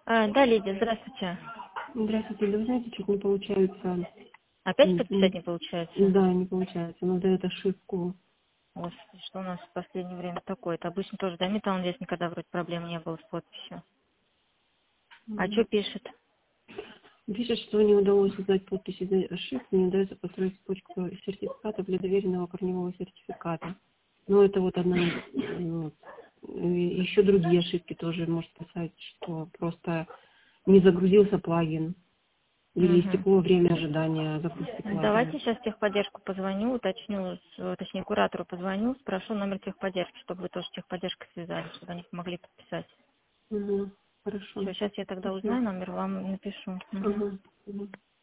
Да, Лидия, здравствуйте. Здравствуйте, да вы знаете, чуть не получается. Опять подписать не получается? Да, не получается. Она дает ошибку. Господи, что у нас в последнее время такое? Это обычно тоже, да, Металл здесь никогда вроде проблем не было с подписью. А что Мгм. пишет? Пишет, что не удалось узнать подпись из-за ошибки, не удается построить цепочку сертификатов для доверенного корневого сертификата. Но это вот одна из, вот. И еще другие ошибки тоже может писать, что просто не загрузился плагин или Угу. истекло время ожидания загрузки плагина. Давайте сейчас в техподдержку позвоню, уточню, точнее, куратору позвоню, спрошу номер техподдержки, чтобы вы тоже с техподдержкой связались, чтобы они помогли подписать. Угу. Хорошо. Все, сейчас я тогда Спасибо. узнаю номер, вам напишу. Угу. Ага. Мгм.